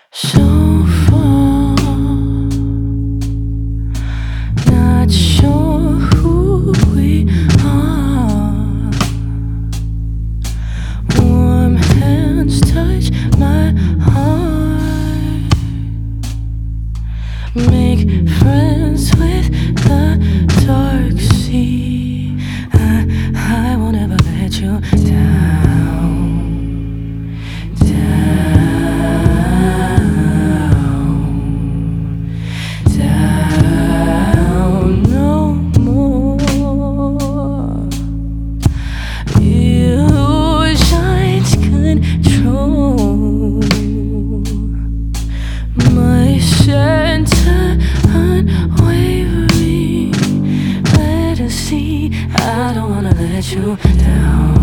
So far, not sure who we are. Warm hands touch my heart. Make friends with the dark sea. I won't ever let you down. Down no more. Illusions control my center, unwavering fantasy. I don't wanna let you down.